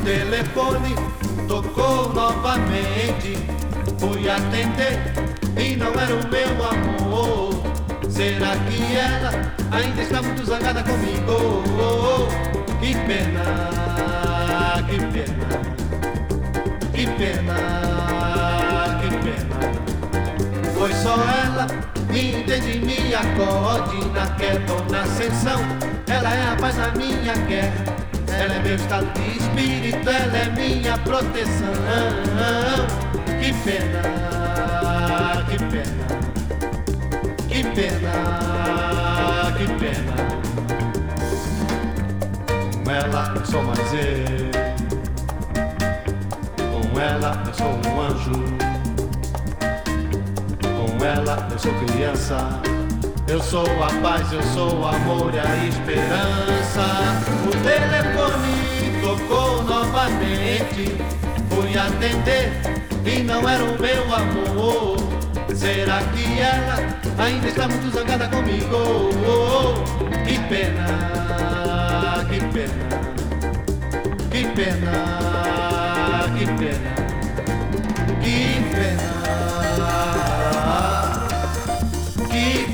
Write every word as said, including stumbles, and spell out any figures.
telefone tocou novamente. Fui atender e não era o meu amor. Será que ela ainda está muito zangada comigo? Que pena, que pena, que pena, que pena. Foi só ela, me entende, me acorde na queda ou na ascensão. Ela é a paz na minha guerra. Ela é meu estado de espírito, ela é minha proteção. Que pena, que pena, que pena, que pena. Com ela eu sou mais eu, com ela eu sou um anjo, com ela eu sou criança. Eu sou a paz, eu sou o amor e a esperança. O telefone tocou novamente. Fui atender e não era o meu amor. Será que ela ainda está muito zangada comigo? Que pena, que pena, que pena, que pena, que pena, que pena.